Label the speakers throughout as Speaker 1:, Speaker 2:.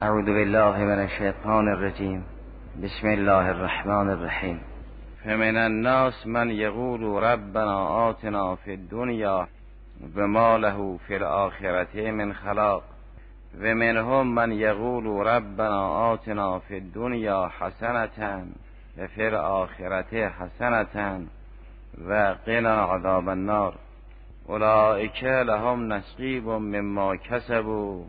Speaker 1: اعوذ بالله من الشیطان الرجیم. بسم الله الرحمن الرحیم. فمن الناس من یقول ربنا آتنا فی الدنیا وما له فی الآخرة من خلاق و منهم من یقول ربنا آتنا فی الدنیا حسنة و فی الآخرة حسنة و قنا عذاب النار اولئک لهم نصیب مما کسبوا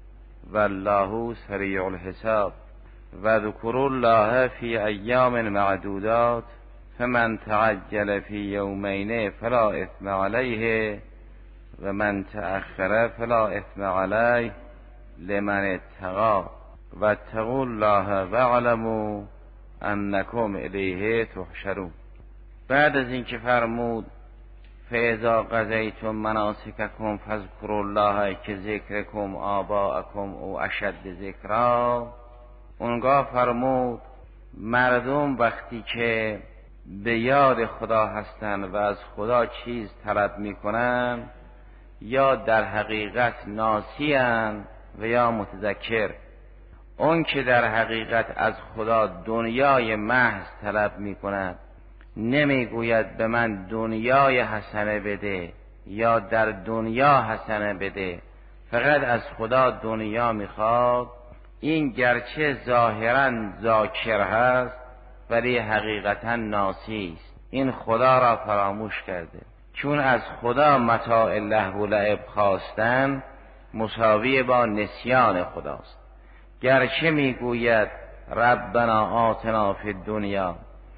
Speaker 1: والله سریع الحساب و ذکروا الله فی ایام معدودات فمن تعجل فی یومین فلا اثم علیه و من تأخر فلا اثم علیه لمن اتقی و اتقوا الله واعلموا انکم الیه تحشرون. بعد از اینکه فرمود فاذا قضیتم مناسککم فاذکروا الله که ذکرکم آباءکم او اشد ذکرا، اونگاه فرمود مردم وقتی که به یاد خدا هستند و از خدا چیز طلب میکنن یا در حقیقت ناسیان و یا متذکر. اون که در حقیقت از خدا دنیای محض طلب میکند، نمیگوید به من دنیای حسنه بده یا در دنیا حسنه بده، فقط از خدا دنیا میخواد، این گرچه ظاهرا ذاکر هست ولی حقیقتا ناسی است. این خدا را فراموش کرده، چون از خدا متاع لهو و لعب خواستن مساوی با نسیان خداست. گرچه میگوید ربنا آتنا فی الدنیا،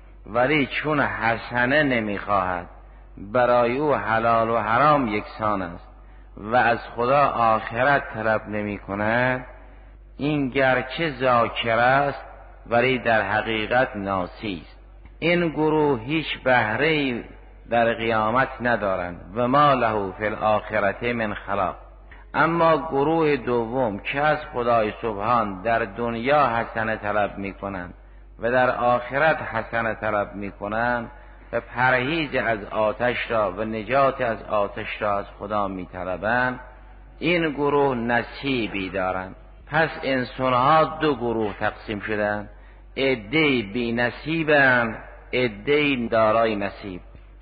Speaker 1: ولی چون حسنه نمیخواهد، برای او حلال و حرام یکسان است و از خدا آخرت طلب نمی کند، این گرچه ذاکر است ولی در حقیقت ناسی است. این گروه هیچ بهره‌ای در قیامت ندارند و ما له فی الآخرة من خلاق. اما گروه دوم که از خدای سبحان در دنیا حسنه طلب می کنند و در آخرت حسنه طلب می کنند و پرهیز از آتش را و نجات از آتش را از خدا می طلبند، این گروه نصیبی دارند. پس انسانها دو گروه تقسیم شدند، عده‌ای بی نصیبند، عده‌ای دارای نصیب.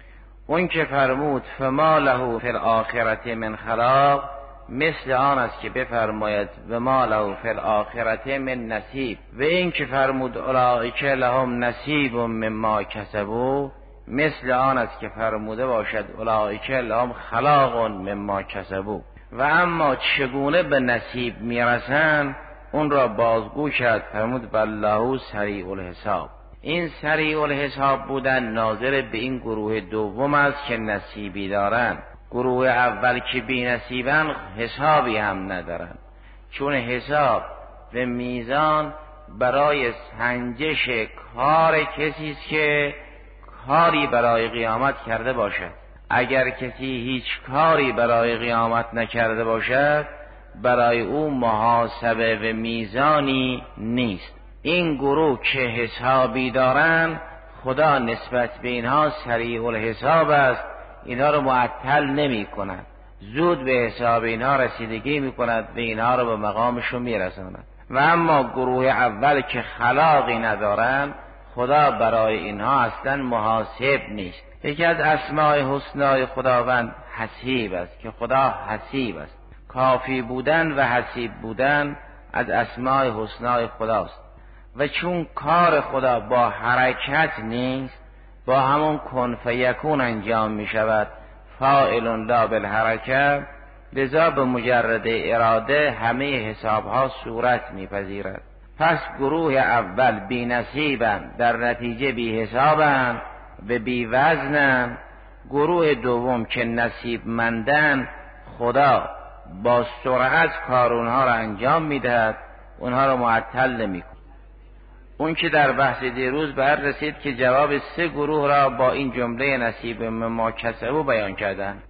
Speaker 1: اون که فرمود فما له فی الآخرة من خلاق، مثل آن است که بفرماید و ما له فی الآخرة من نصیب. و این که فرمود اولئک لهم نصیب مما کسبوا، مثل آن است که فرموده باشد اولئک لهم خلاق مما کسبوا. و اما چگونه به نصیب میرسند اون را بازگو کرد، فرمود والله سریع الحساب. این سریع الحساب بودن ناظر به این گروه دوم است که نصیبی دارند. گروه اول که بی نصیبن حسابی هم ندارن، چون حساب و میزان برای سنجش کار کسی است که کاری برای قیامت کرده باشد. اگر کسی هیچ کاری برای قیامت نکرده باشد، برای او محاسبه و میزانی نیست. این گروه که حسابی دارن، خدا نسبت به اینها سریع الحساب است، اینها رو معطل نمی کند، زود به حساب اینها رسیدگی می کند و اینها رو به مقامشون می رساند. و اما گروه اول که خلاقی ندارن، خدا برای اینها اصلا محاسب نیست. یکی از اسماء حسنای خداوند حسیب است که خدا حسیب است. کافی بودن و حسیب بودن از اسماء حسنای خداست. و چون کار خدا با حرکت نیست، با همون کن فیکون انجام می شود، فاعل لا بالحرکت، لذا به مجرد اراده همه حسابها صورت می پذیرد. پس گروه اول بی نصیبند، در نتیجه بی حسابند و بی وزنند. گروه دوم که نصیب مندن، خدا با سرعت کار اونها را انجام می دهد، اونها را معطل نمی کند. اون که در بحث دیروز بر رسید که جواب سه گروه را با این جمله نصیب مما کسبوا بیان کردن.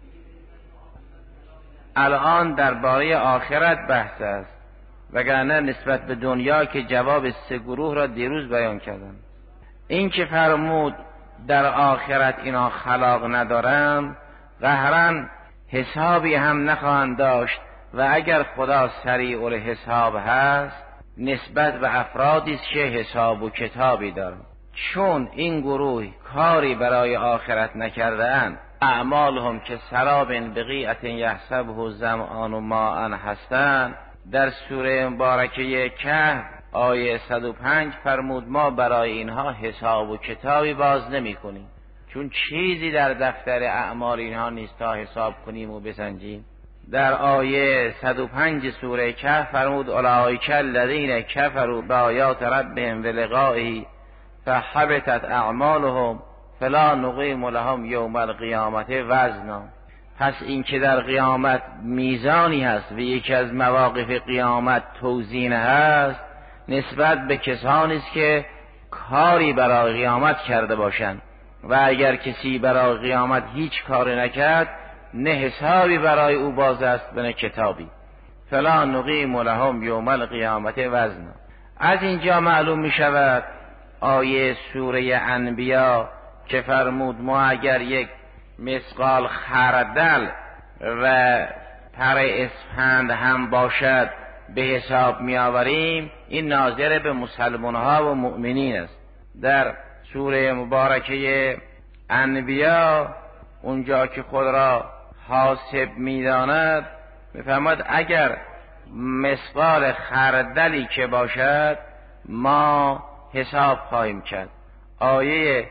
Speaker 1: الان درباره آخرت بحث است، وگرنه نسبت به دنیا که جواب سه گروه را دیروز بیان کردن. این که فرمود در آخرت اینا خلاق ندارن، قهرن حسابی هم نخواهند داشت و اگر خدا سریع الحساب هست نسبت به افرادی است که حساب و کتابی دارند. چون این گروه کاری برای آخرت نکرده‌اند، اعمالهم که سراب بقیعة یحسبه الظمآن ماء هستند. در سوره مبارکه کهف آیه 105 فرمود ما برای اینها حساب و کتابی باز نمی کنیم، چون چیزی در دفتر اعمال اینها نیست تا حساب کنیم و بسنجیم. در آیه 105 سوره کهف فرمود اولئک الذین کفروا بآیات ربهم ولقائه فحبطت اعمالهم فلا نقیم لهم یوم القیامت وزنا. پس این که در قیامت میزانی هست و یکی از مواقف قیامت توزین هست نسبت به کسانی است که کاری برای قیامت کرده باشند، و اگر کسی برای قیامت هیچ کاری نکرد نه حسابی برای او باز است و نه کتابی. فلا نقیم لهم یوم القیامت وزنا. از اینجا معلوم می شود آیه سوره انبیا که فرمود ما اگر یک مثقال خردل و پر اسفند هم باشد به حساب می آوریم، این ناظر به مسلمان ها و مؤمنین است. در سوره مبارکه انبیا اونجا که خود را حاسب می داند میفرماد اگر مثقال خردلی که باشد ما حساب خواهیم کرد. آیه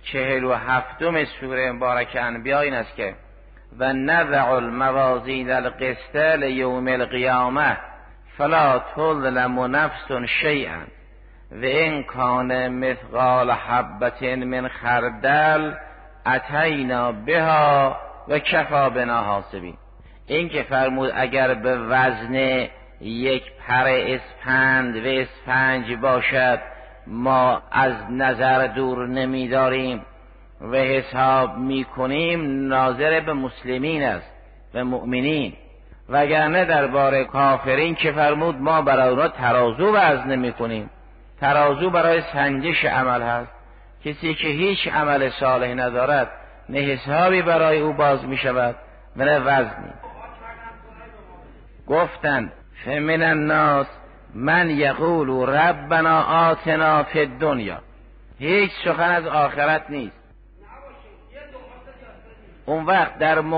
Speaker 1: 47 سوره مبارکه انبیا این است که و نضع الموازین القسط لیوم القیامه فلا تظلم نفس شیئا و ان کان مثقال حبة من خردل اتینا بها و کفی بنا حاسبین. این که فرمود اگر به وزن یک پر اسفند و اسفنج باشد ما از نظر دور نمیداریم و حساب میکنیم، ناظر به مسلمین است و مؤمنین. وگرنه درباره کافرین که فرمود ما برای اونا ترازو وزن نمیکنیم. ترازو برای سنجش عمل هست. کسی که هیچ عمل صالح ندارد نه حسابی برای او باز می شود و نه وزنی. گفتند فمن الناس من یقول ربنا آتنا فی الدنیا. هیچ سخن از آخرت نیست. اون وقت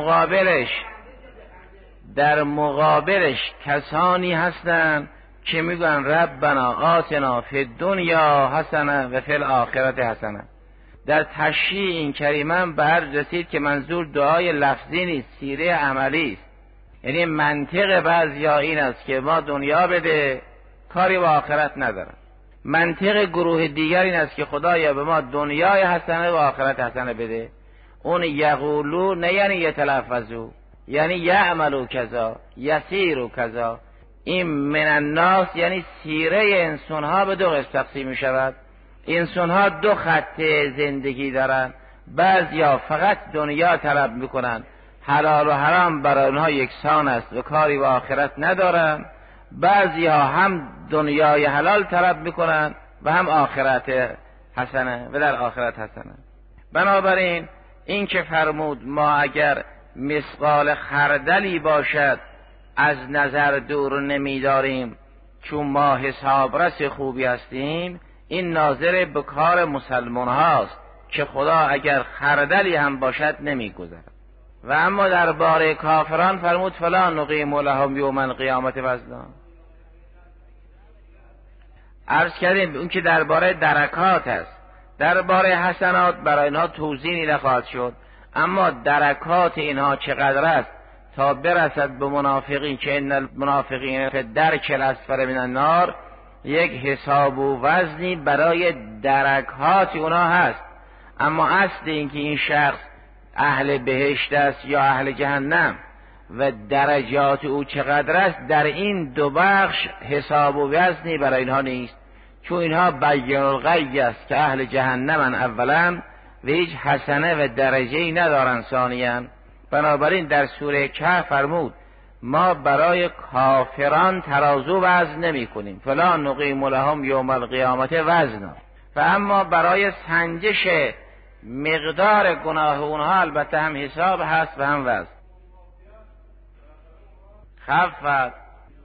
Speaker 1: در مقابلش کسانی هستند که میگن ربنا آتنا فی الدنیا حسنه و فی الاخرت حسنه. در تشریح این کریمه به هر رسید که منظور دعای لفظی نیست، سیره عملی است. یعنی منطق بعضیا این است که ما دنیا بده، کاری با آخرت ندارم. منطق گروه دیگر این است که خدایا به ما دنیای حسنه و آخرت حسنه بده. اون یقولو نه یعنی یتلفظو، یعنی یعملو کذا یسیرو کذا. این من الناس یعنی سیره انسان ها به دو قسم تقسیم می شود. انسان ها دو خط زندگی دارن. بعضیا فقط دنیا طلب میکنن، حلال و حرام برای اونها یکسان است و کاری با آخرت ندارن. بعضیا هم دنیای حلال طلب میکنن و هم آخرت حسنه و در آخرت حسنه. بنابراین این که فرمود ما اگر مثقال خردلی باشد از نظر دور نمیداریم چون ما حسابرس خوبی هستیم، این ناظر به کار مسلمان هاست که خدا اگر خردلی هم باشد نمیگذرد. و اما درباره کافران فرمود فلا نقیم لهم یوم القیامت وزنا. عرض کردیم اون که درباره درکات است. درباره حسنات برای اینها توزیعی نخواهد شد، اما درکات اینها چقدر است تا برسد به منافقین که ان المنافقین فی الدرک الاسفل من النار، یک حساب و وزنی برای درکات اونا هست. اما اصل این که این شخص اهل بهشت است یا اهل جهنم و درجات او چقدر است، در این دو بخش حساب و وزنی برای اینها نیست، چون اینها بین الغی است که اهل جهنمن اولا و هیچ حسنه و درجه‌ای ندارن ثانیاً. بنابراین در سوره کهف فرمود ما برای کافران ترازو وزن نمی کنیم، فلا نقیم لهم یوم القیامت وزنا. و اما برای سنجش مقدار گناه اونها البته هم حساب هست و هم وزن. خفت،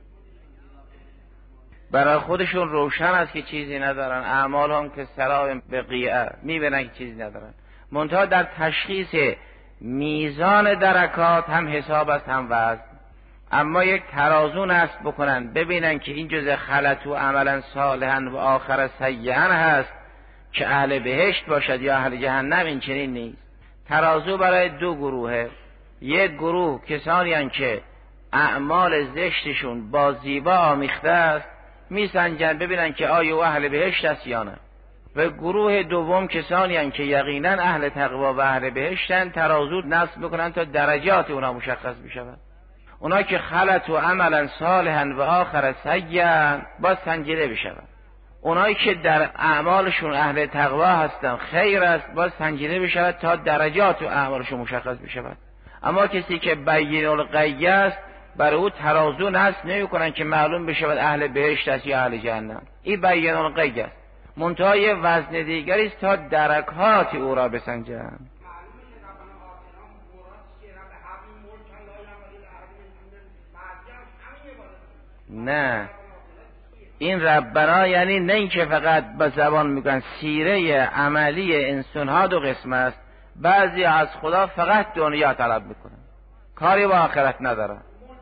Speaker 1: برای خودشون روشن است که چیزی ندارن، اعمال هم که سراب بقیعه، میبینن که چیزی ندارن. منتها در تشخیص میزان درکات هم حساب است هم وزن. اما یک ترازو نصب بکنن ببینن که این جزء خلط و عملا صالحا و آخر سیئا هست که اهل بهشت باشد یا اهل جهنم، این چنین نیست. ترازو برای دو گروهه. یک گروه کسانی هستند که اعمال زشتشون با زیبا آمیخته است، میسنجن ببینن که آیا او اهل بهشت است یا نه. و گروه دوم کسانی هستند که یقینا اهل تقوا و اهل بهشتن، ترازو نصب بکنن تا درجات اونا مشخص بشود. اونا که خلط و عملا صالحا و آخر سیئا باز سنجیده بشود. اونایی که در اعمالشون اهل تقوا هستن خیر است باز سنجیده بشود تا درجات و اعمالشون مشخص بشود. اما کسی که بین الغی است برای او ترازو نصب نمی‌کنن که معلوم بشود اهل بهشت است یا اهل جهنم. این بین الغی است. منتهای وزن دیگری است تا درکات او را بسنجند. نه، این ربنا یعنی نه اینکه فقط به زبان میگن، سیره عملی انسان ها دو قسم است. بعضی از خدا فقط دنیا طلب میکنن، کاری با آخرت ندارن.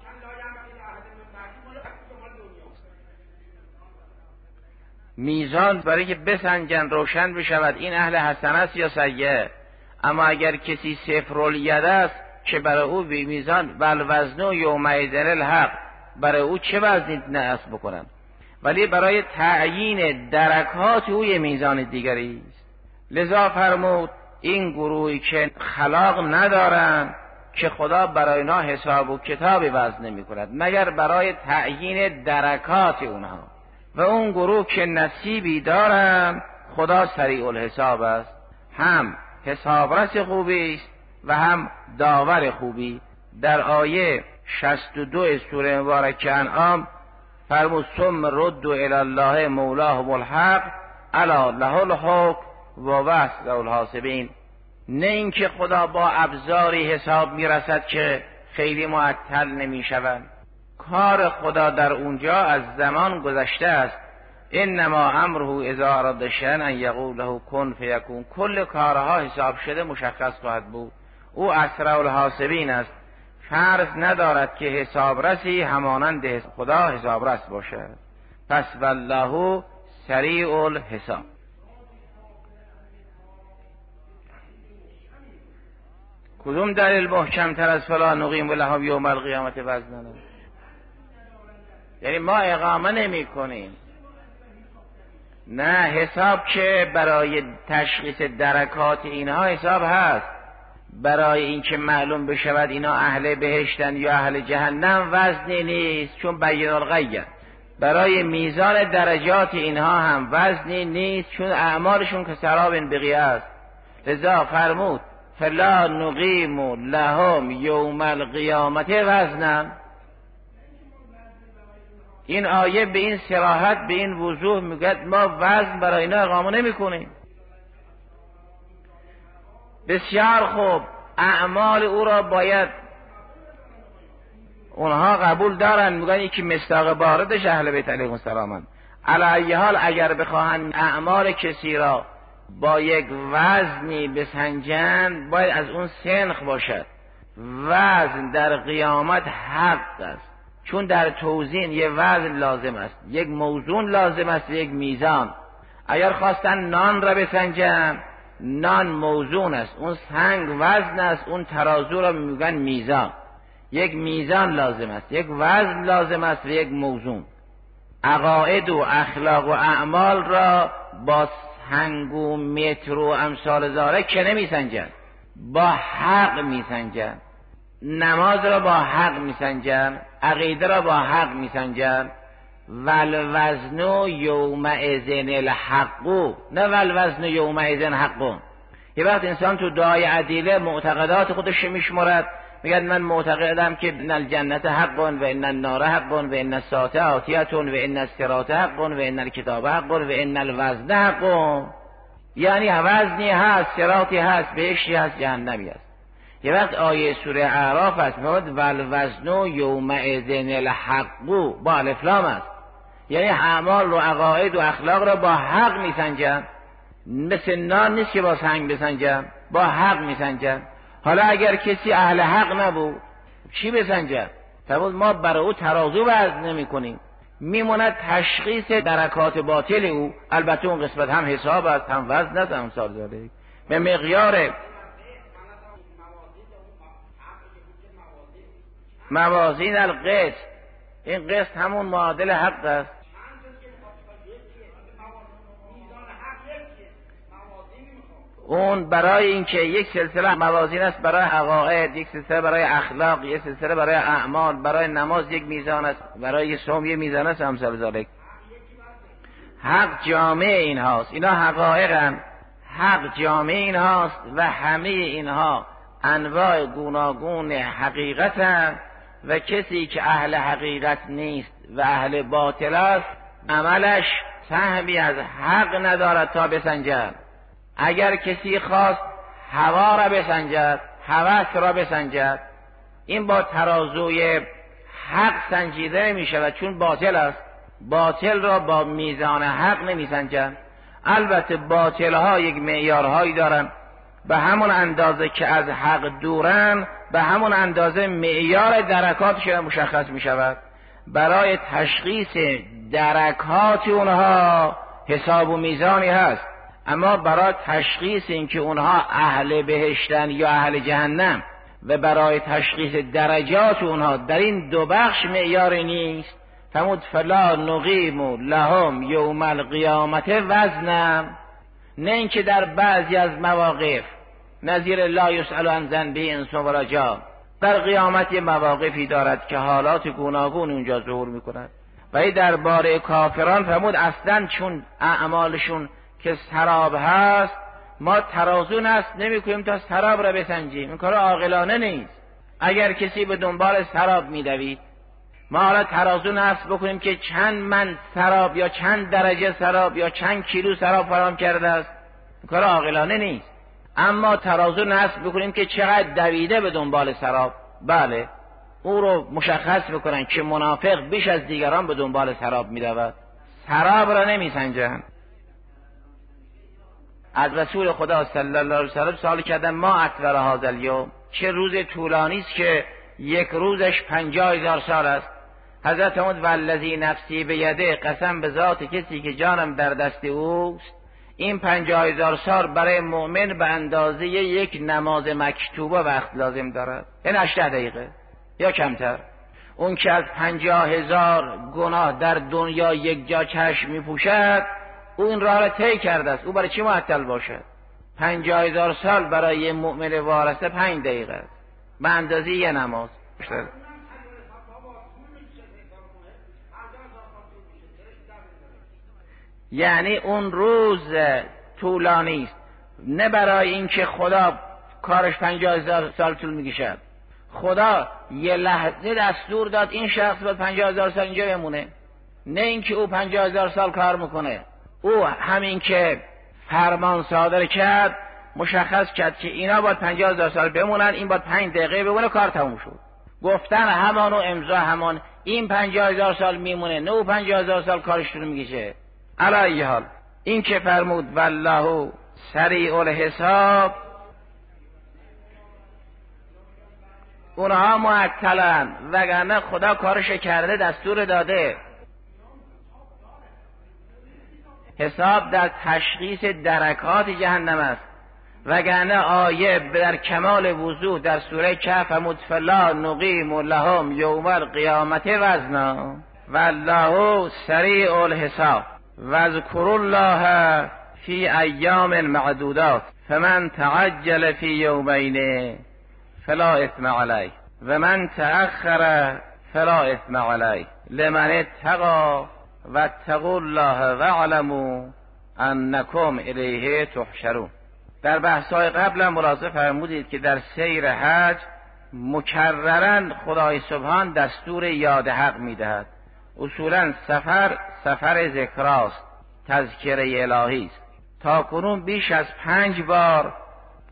Speaker 1: میزان برای که بسنجن روشن بشود این اهل حسنه است یا سیئه. اما اگر کسی صفر الید است که برای او بی میزان والوزن یومئذ الحق، برای او چه وزنی نصب بکنن، ولی برای تعیین درکات او یه میزان دیگری است. لذا فرمود این گروهی که خلاق ندارن که خدا برای اینا حساب و کتاب وزن نمی کند مگر برای تعیین درکات اونها، و اون گروه که نصیبی دارن خدا سریع الحساب است، هم حسابرس خوبی است و هم داور خوبی. در آیه 62 سوره مبارکه انعام فرمود ثم ردوا الی الله مولاهم الحق الا له الحکم و واسع الحاسبین. نه اینکه خدا با ابزاری حساب میرسد که خیلی معطل نمیشوند. کار خدا در اونجا از زمان گذشته است. انما امره اذا اراد شیئا ان یقول له کن فیکون. کل کارها حساب شده مشخص خواهد بود. او اسرع الحاسبین است. فرض ندارد که حسابرسی همانند خدا حسابرس باشد. پس والله سریع الحساب. کدوم دلیل محکم تر از فلا نقیم لهم یوم القیامت وزنا؟ یعنی ما اقامه نمی کنیم. نه، حساب که برای تشخیص درکات اینها حساب هست، برای اینکه معلوم بشود اینا اهل بهشتن یا اهل جهنم وزنی نیست، چون بین الغی. برای میزان درجات اینها هم وزنی نیست، چون اعمالشون که سراب بقیه است. لذا فرمود فلا نقیم لهم یوم القیامت وزنا. این آیه به این صراحت، به این وضوح میگه ما وزن برای اینا اقامه نمی کنیم. بسیار خوب، اعمال او را باید اونها قبول دارن، میگن یکی مصداق باردش اهل بیت علیهم السلام. علی حال اگر بخواهن اعمال کسی را با یک وزنی بسنجن باید از اون سنخ باشد. وزن در قیامت حق است، چون در توزین یه وزن لازم است، یک موزون لازم است، یک میزان. اگر خواستن نان را بسنجن، نان موزون است، اون سنگ وزن است، اون ترازو را میگن میزان. یک میزان لازم است، یک وزن لازم است و یک موزون. عقاید و اخلاق و اعمال را با سنگ و متر و امثال ذالک که نمیسنجن، با حق میسنجن. نماز را با حق میسنجن، عقیده را با حق میسنجن. والوزن یومئذ الحق، نه والوزن یومئذ حق. یه وقت انسان تو دعای عدیله معتقدات خودش میشمرد، میگه من معتقدم که ان الجنت حق و ان النار حق و ان الساعه آتیه و ان الصراط حق و ان الکتاب حق و ان الوزن حق. یعنی وزنی هست، صراطی هست، بهشتی هست، جهنمی هست.
Speaker 2: یه وقت آیه سوره اعراف است میگه والوزن یومئذ الحق با الف لام است، یعنی اعمال و عقاید و اخلاق را با حق میسنجن، مثل نان نیست که با سنگ بسنجن، با حق میسنجن. حالا اگر کسی اهل حق نبود چی بسنجن؟ فرمود ما برای او ترازو وزن نمی کنیم، میموند تشخیص درکات باطل او. البته اون قسمت هم حساب است هم وزن است هم سال داره به مقیار موازین القسط. این قسط همون معادل حق است. اون برای اینکه یک سلسله موازین است برای عقاید، یک سلسله برای اخلاق، یک سلسله برای اعمال، برای نماز یک میزان است، برای صوم یک میزان است، امثال ذالک. حق جامع این هاست، اینا حقایقن، حق جامع این هاست و همه اینها انواع گوناگون حقیقتن و کسی که اهل حقیقت نیست و اهل باطل است عملش سهمی از حق ندارد تا بسنجد. اگر کسی خواست هوا را بسنجد، هوس را بسنجد، این با ترازوی حق سنجیده نمی شود، چون باطل است. باطل را با میزان حق نمی سنجد. البته باطل ها یک معیارهایی دارن، به همون اندازه که از حق دورن به همون اندازه معیار درکاتش مشخص می شود. برای تشخیص درکات اونها حساب و میزانی هست، اما برای تشخیص اینکه اونها اهل بهشتن یا اهل جهنم و برای تشخیص درجات اونها در این دو بخش معیاری نیست. فرمود فلا نقیم لهم یوم القیامت وزنا. نه اینکه در بعضی از مواقف نظیر لا یسأل عن ذنبه انس ولا جان، در قیامت مواقفی دارد که حالات گوناگون اونجا ظهور میکند. و درباره کافران فرمود اصلا چون اعمالشون که سراب هست ما ترازو نصب نمی کنیم تا سراب را بسنجیم. این کار عاقلانه نیست. اگر کسی به دنبال سراب میدوید ما حالا ترازو نصب بکنیم که چند من سراب یا چند درجه سراب یا چند کیلو سراب فراهم کرده است، این کار عاقلانه نیست. اما ترازو نصب بکنیم که چقدر دویده به دنبال سراب، بله او رو مشخص بکنن که منافق بیش از دیگران به دنبال سراب میدود. سراب را نمیسنجن. از رسول خدا صلی الله علیه وسلم سوال کردن ما اکثر هذا الیوم، چه روز طولانی است که یک روزش 50,000 سال است. حضرت فرمود والذی نفسی بیده، قسم به ذات کسی که جانم در دست اوست، این 50,000 سال برای مؤمن به اندازه یک نماز مکتوبه وقت لازم دارد، این 8 دقیقه یا کمتر. اون که از 50,000 گناه در دنیا یک جا چشم میپوشد اون راه را طی کرده است، او برای چی معطل باشد؟ 50,000 سال برای مؤمن وارثه 5 دقیقه است، به اندازه یه نماز. یعنی اون روز طولانی است، نه برای اینکه خدا کارش 50,000 سال طول میکشد. خدا یه لحظه دستور داد این شخص باید 50,000 سال اینجا بمونه، نه اینکه او 50,000 سال کار میکنه. او همین که فرمان صادر کرد مشخص کرد که اینا باید 50,000 سال بمونن، این باید 5 دقیقه بمونه، کار تموم شد. گفتن همان و امضا همان، این 50,000 سال میمونه، نه او 50,000 سال کارش طول میکشه. علی ای حال این که فرمود والله سریع الحساب، اونها معطلن، وگرنه خدا کارش کرده، دستور داده. حساب در تشخیص درکات جهنم است، وگرنه آیه در کمال وضوح در سوره کهف فرمود فلا نقیم لهم یوم القیامت وزنا والله سریع الحساب واذکروا الله فی ایام معدودات فمن تعجل فی یومین فلا اثم علیه و من تأخر فلا اثم علیه لمن اتقی واتقوا الله واعلموا انکم الیه تحشرون. در بحث‌های قبل ملاحظه فرمودید که در سیر حج مکرراً خدای سبحان دستور یاد حق میدهد. اصولاً سفر ذکراست، تذکره الهی است. تا کنون بیش از 5 بار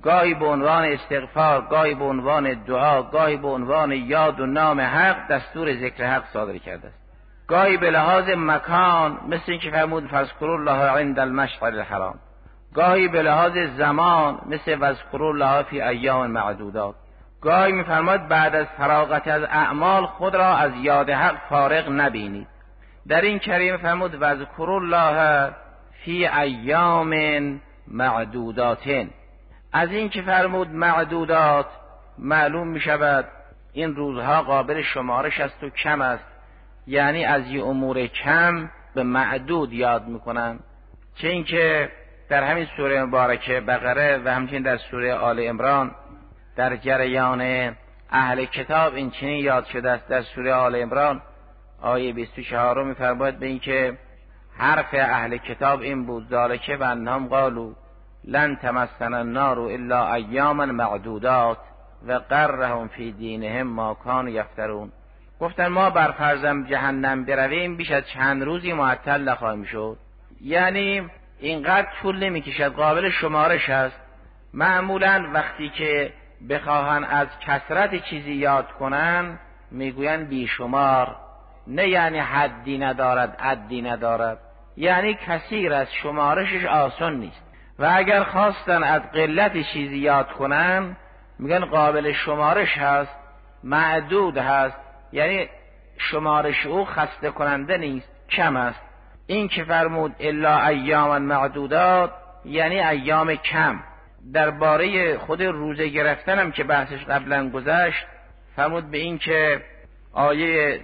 Speaker 2: گاهی به عنوان استغفار، گاهی به عنوان دعا، گاهی به عنوان یاد و نام حق دستور ذکر حق صادر کرده است. گاهی به لحاظ مکان مثل اینکه فرمود فاذکروا الله عند المشعر الحرام، گاهی به لحاظ زمان مثل واذکروا الله فی ایام معدودات، گاهی میفرماید بعد از فراغت از اعمال خود را از یاد حق فارغ نبینید. در این کریم فرمود واذکروا الله فی ایام معدودات. از این که فرمود معدودات معلوم می شود این روزها قابل شمارش است و کم است، یعنی از این امور کم به معدود یاد میکنن. چه اینکه در همین سوره مبارکه بقره و همچنین در سوره آل عمران در جریان اهل کتاب این چنین یاد شده است. در سوره آل عمران آیه 24 می‌فرماید به این که حرف اهل کتاب این بود ذالک و انهم قالوا لن تمسنا النار الا ایاما معدودات و غرهم فی دینهم ما کانوا یفترون. گفتن ما بر فرضم جهنم برویم بیش از چند روزی معطل نخواهیم شد، یعنی اینقدر طول نمیکشد، قابل شمارش است. معمولا وقتی که بخواهن از کثرت چیزی یاد کنن میگوین بیشمار، نه یعنی حدی ندارد عدی ندارد، یعنی کثیر از شمارشش آسان نیست. و اگر خواستن از قلت چیزی یاد کنن میگن قابل شمارش هست، معدود هست، یعنی شمارش او خسته کننده نیست، کم است. این که فرمود الا ایاما معدودات یعنی ایام کم. درباره خود روزه گرفتنم که بحثش قبلا گذشت فرمود به این که آیه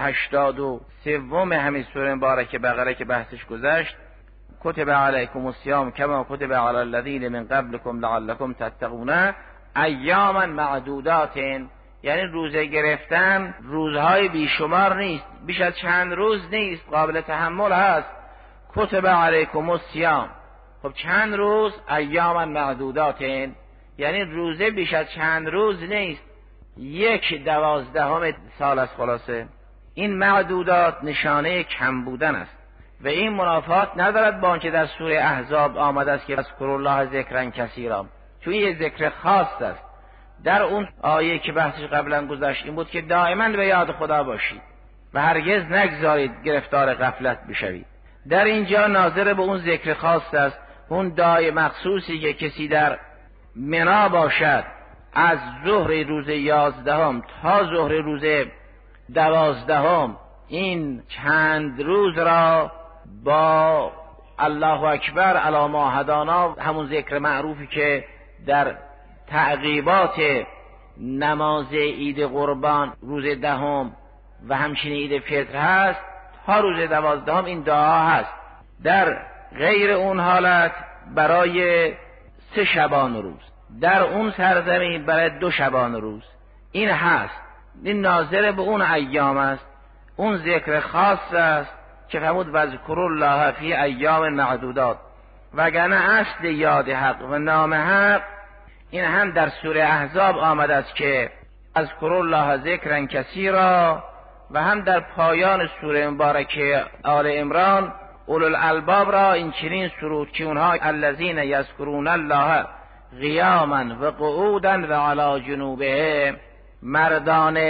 Speaker 2: 183 همین سوره مبارکه بقره که بحثش گذشت کتب علیکم الصیام کما کتب علی الذین من قبلکم لعلکم تتقون ایاما معدودات، یعنی روزه گرفتن روزهای بیشمار نیست، بیش از چند روز نیست، قابل تحمل هست. کتب علیکم الصیام، خب چند روز؟ ایاما معدودات، یعنی روزه بیش از چند روز نیست، 1/12 سال است. خلاصه این معدودات نشانه کم بودن است و این منافات ندارد با آنچه در سوره احزاب آمده است که اذکروا الله ذکرا کثیرا، چون یه ذکر خاص است. در اون آیه که بحثش قبلا گذشت این بود که دائما به یاد خدا باشید و هرگز نگذارید گرفتار غفلت بشوید. در اینجا ناظر به اون ذکر خاص است، اون دعای مخصوصی که کسی در منا باشد از ظهر روز 11 تا ظهر روز 12 این چند روز را با الله اکبر علی ما هدانا، همون ذکر معروفی که در تعقیبات نماز عید قربان روز 10 و همچنین عید فطر هست تا روز 12 این دعا هست. در غیر اون حالت برای 3 شبان روز، در اون سرزمین برای 2 شبان روز این هست. این ناظر به اون ایام است، اون ذکر خاص است که فرمود واذکروا الله فی ایام معدودات. وگرنه اصل یاد حق و نام حق این هم در سوره احزاب آمده است که اذکروا الله ذکرا کثیرا، و هم در پایان سوره مبارکه آل عمران اولو الالباب را این چنین سرود که اونها الذین یذکرون الله قیاما و قعودا و علی جنوبهم، مردان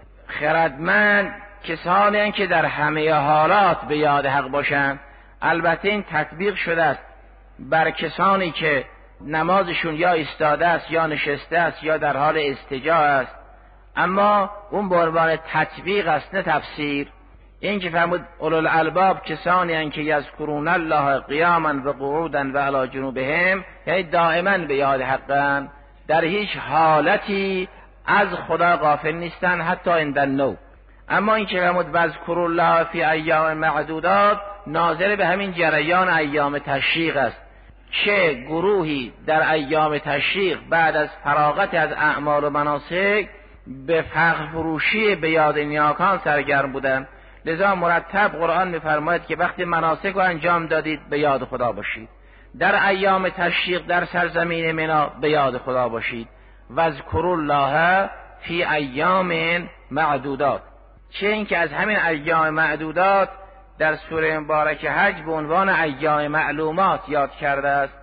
Speaker 2: خردمند کسانی هستند که در همه حالات به یاد حق باشند. البته این تطبیق شده است بر کسانی که نمازشون یا ایستاده است یا نشسته است یا در حال استجاع است، اما اون به عنوان تطبیق است نه تفسیر. این که فرمود اولو الالباب کسانی هستند که یذکرون الله قیاما و قعودا و علی جنوبهم، یعنی دائما به یاد حقن، در هیچ حالتی از خدا غافل نیستن حتی عند النوم. اما این که فرمود واذکروا الله فی ایام معدودات ناظر به همین جریان ایام تشریق است که گروهی در ایام تشریق بعد از فراغت از اعمال و مناسک به فخر فروشی به یاد نیاکان سرگرم بودند. لذا مرتب قرآن می‌فرماید که وقتی مناسک رو انجام دادید به یاد خدا باشید، در ایام تشریق در سرزمین منا به یاد خدا باشید. واذکروا الله فی ایام معدودات، چه اینکه از همین ایام معدودات در سوره مبارکه حج به عنوان ایام معلومات یاد کرده است.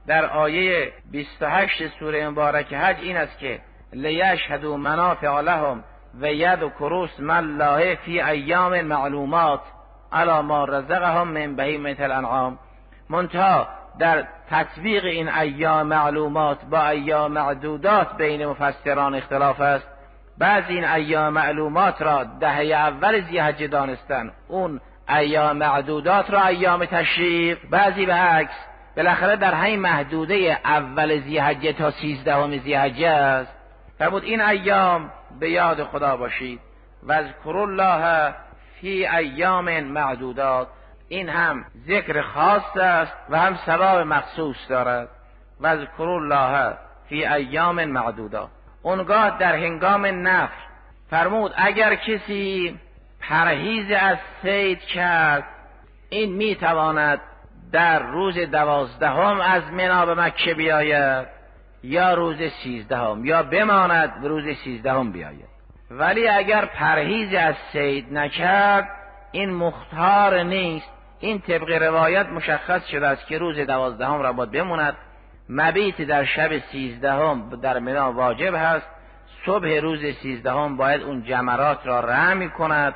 Speaker 2: در آیه 28 سوره مبارکه حج این است که لیشهدوا منافع لهم و یذکروا اسم الله فی ایام معلومات علی ما رزقهم من بهیمة الانعام. منتها در تطبیق این ایام معلومات با ایام معدودات بین مفسران اختلاف است. بعضی این ایام معلومات را دهه اول ذی‌حجه دانستن، اون ایام معدودات را ایام تشریق، بعضی به عکس. بالاخره در همین محدوده اول ذی‌حجه تا 13 ذی‌حجه است. فرمود این ایام به یاد خدا باشید و اذکروا الله فی ایام معدودات. این هم ذکر خاص است و هم ثواب مخصوص دارد. و اذکروا الله فی ایام معدودات. اونگاه در هنگام نفر فرمود اگر کسی پرهیز از صید کرد، این میتواند در روز 12 از منی به مکه بیاید یا روز 13 یا بماند به روز 13 بیاید. ولی اگر پرهیز از صید نکرد این مختار نیست. این طبق روایت مشخص شده است که روز 12 را باید بماند. مبیت در شب 13 در منی واجب هست. صبح روز 13 باید اون جمرات را رمی کند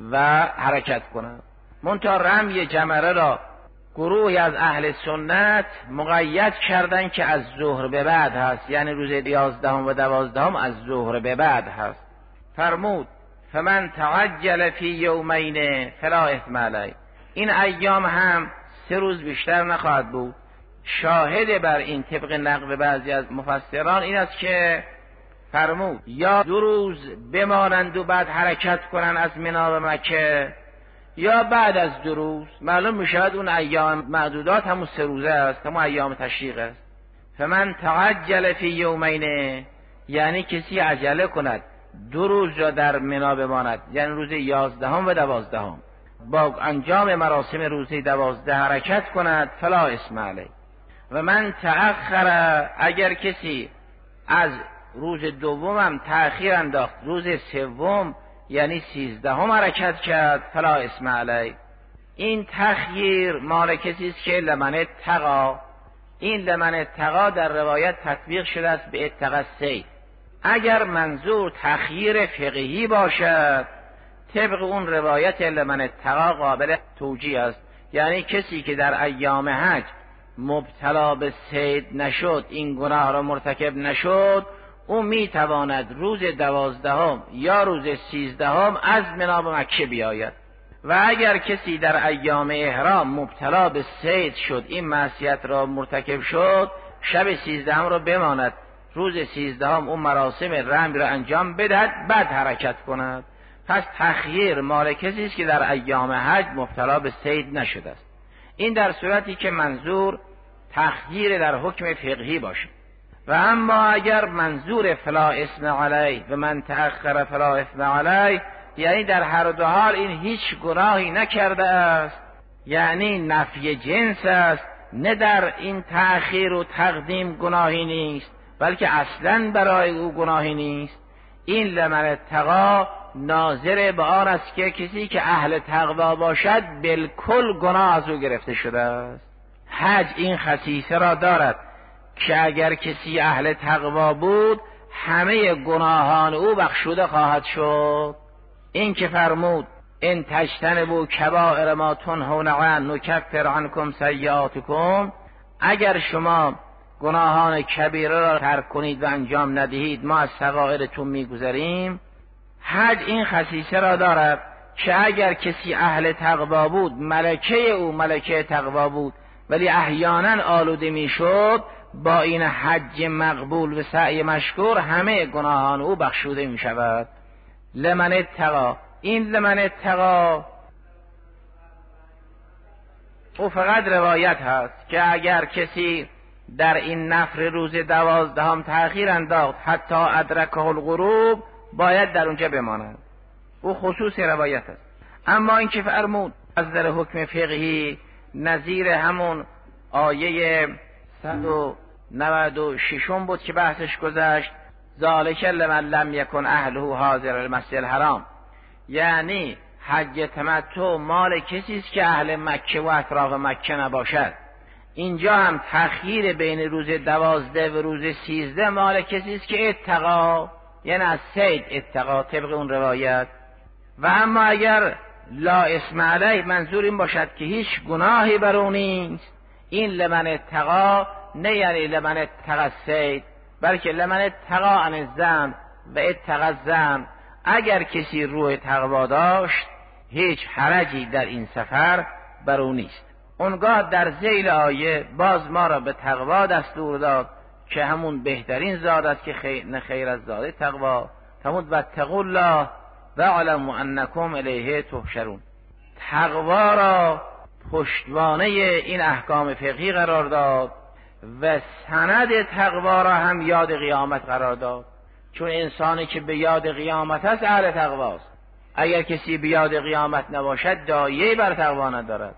Speaker 2: و حرکت کند. منتها رمی جمره را گروهی از اهل سنت مقید کردن که از ظهر به بعد هست، یعنی روز 11 و 12 از ظهر به بعد هست. فرمود فمن تعجل فی یومین فلا اثم علیه. این ایام هم 3 روز بیشتر نخواهد بود. شاهد بر این طبق نقل بعضی از مفسران این است که فرمود یا 2 روز بمانند و بعد حرکت کنند از منی به مکه، یا بعد از 2 روز. معلوم میشود اون ایام معدودات همون 3 روزه است، همون ایام تشریق است. فمن تعجل فی یومین، یعنی کسی عجله کند 2 روز را در منی بماند، یعنی روز 11 و 12 با انجام مراسم روز 12 حرکت کند فلا اثم علیه. و من تأخر، اگر کسی از روز دوم تأخیر انداخت، روز 3 یعنی 13 حرکت کرد فلا اثم علیه. این تخییر مال کسی است که لمن اتقا. این لمن اتقا در روایت تطبیق شده است به اتقا السیف. اگر منظور تخییر فقهی باشد طبق اون روایت لمن اتقا قابل توجیه است. یعنی کسی که در ایام حج مبتلا به صید نشد، این گناه را مرتکب نشد، او میتواند روز 12 یا روز 13 از منی به مکه بیاید. و اگر کسی در ایام احرام مبتلا به صید شد، این معصیت را مرتکب شد، شب 13 را بماند، روز 13 اون مراسم رمی را انجام بدهد بعد حرکت کند. پس تخییر مال کسی است که در ایام حج مبتلا به صید نشده است. این در صورتی که منظور تخییر در حکم فقهی باشه. و اما اگر منظور فلا اثم علیه و من تأخر فلا اثم علیه، یعنی در هر دو حال این هیچ گناهی نکرده است، یعنی نفی جنس است، نه در این تأخیر و تقدیم گناهی نیست بلکه اصلا برای او گناهی نیست. این لمن اتقا ناظر به آن است که کسی که اهل تقوا باشد بالکل گناه از او گرفته شده است. حج این خصیصه را دارد که اگر کسی اهل تقوا بود همه گناهان او بخشوده خواهد شد. این که فرمود ان تجتنبوا کبائر ما تنهون عنه نکفر عنکم سیئاتکم، اگر شما گناهان کبیره را ترک کنید و انجام ندهید ما از صغائرتون میگذریم. حج این خصیصه را دارد که اگر کسی اهل تقوا بود، ملکه او ملکه تقوا بود، ولی احیانا آلوده میشد، با این حج مقبول و سعی مشکور همه گناهان او بخشوده می شود. لمن اتقا، این لمن اتقا او فقط روایت هست که اگر کسی در این نفر روز 12 تأخیر انداخت حتی ادرکه الغروب باید در اونجا بماند. او خصوص روایت است. اما این که فرمود از در حکم فقهی نظیر همون آیه 196 بود که بحثش گذشت، ذالک لمن لم یکن اهله حاضر المسجد الحرام، یعنی حج تمتع مال کسی است که اهل مکه و اطراف مکه نباشد. اینجا هم تخییر بین روز 12 و روز 13 مال کسی است که اتقا، یعنی از صید اتقا طبق اون روایت. و اما اگر لا اسم علیه منظور این باشد که هیچ گناهی بر اون نیست، این لمن اتقا نه یعنی لمن اتقا الصید، بلکه لمن اتقا عن الذنب و اتقا الذنب. اگر کسی روح تقوا داشت هیچ حرجی در این سفر بر اون نیست. اونگاه در ذیل آیه باز ما را به تقوا دستور داد که همون بهترین زاد است که خیر از زاد تقوا، همون واتقوا الله واعلموا انکم الیه تحشرون. تقوا را پشتوانه این احکام فقهی قرار داد و سند تقوا را هم یاد قیامت قرار داد، چون انسانی که به یاد قیامت است اهل تقواست. اگر کسی به یاد قیامت نباشد دایه بر تقوا ندارد.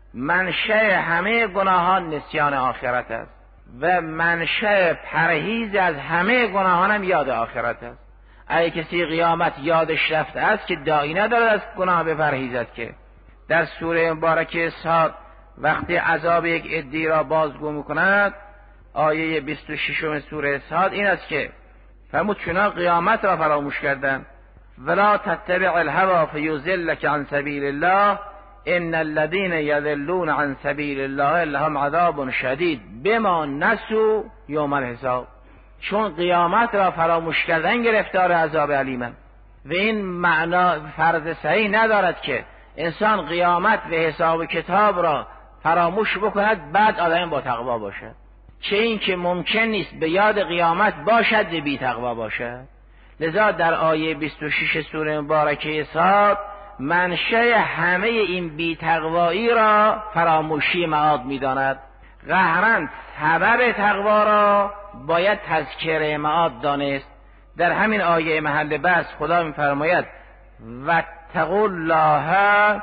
Speaker 2: منشأ همه گناهان نسیان آخرت است و منشأ پرهیز از همه گناهان هم یاد آخرت است. اگر کسی قیامت یادش رفته است که دایی ندارد از گناه بپرهیزد. که در سوره مبارکه صاد وقتی عذاب یک عدی را بازگو میکند، آیه 26 سوره صاد این است که فرمود چنان قیامت را فراموش کردند ولا تتبع الهوى فیضلک عن سبیل الله ان الذين يضلون عن سبیل الله لهم عذاب شدید بما نسوا یوم الحساب. چون قیامت را فراموش کردن گرفتار عذاب علیمن. و این معنا فرض صحیح ندارد که انسان قیامت و حساب کتاب را فراموش بکند بعد آدم با تقوا باشد. چه این که ممکن نیست به یاد قیامت باشد و بی تقوا باشد. لذا در آیه 26 سوره مبارکه صاد منشأ همه این بی تقوایی را فراموشی معاد می‌داند. قهرن سبب تقوا را باید تذکره معاد دانست. در همین آیه محل بحث خدا می‌فرماید واتقوا الله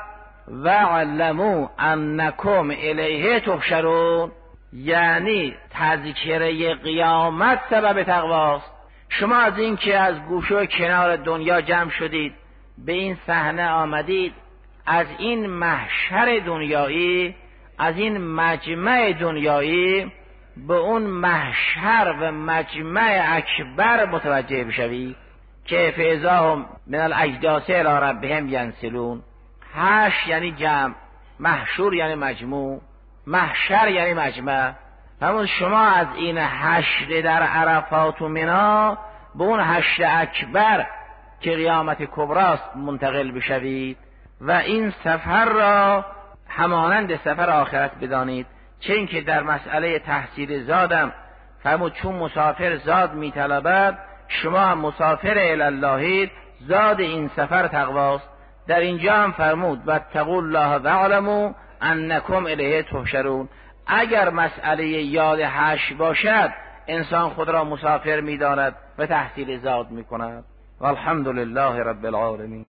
Speaker 2: واعلموا انکم الیه تحشرون، یعنی تذکره قیامت سبب تقواست. شما از این که از گوشه و کنار دنیا جمع شدید به این صحنه آمدید، از این محشر دنیایی، از این مجمع دنیایی به اون محشر و مجمع اکبر متوجه بشوید که فاذاهم من الاجداث الی ربهم ینسلون. حشر یعنی جمع، محشور یعنی مجموع، محشر یعنی مجمع. همون شما از این حشر در عرفات و منی به اون حشر اکبر که قیامت کبراست منتقل بشوید و این سفر را همانند سفر آخرت بدانید. چه این که در مسئله تحصیل زادم فرمود چون مسافر زاد میطلبد، شما هم مسافر الی الله، زاد این سفر تقواست. در اینجا هم فرمود واتقوا الله واعلموا انکم الیه تحشرون. اگر مسئله یاد حشر باشد انسان خود را مسافر می‌داند و تحصیل زاد می‌کند. والحمد لله رب العالمین.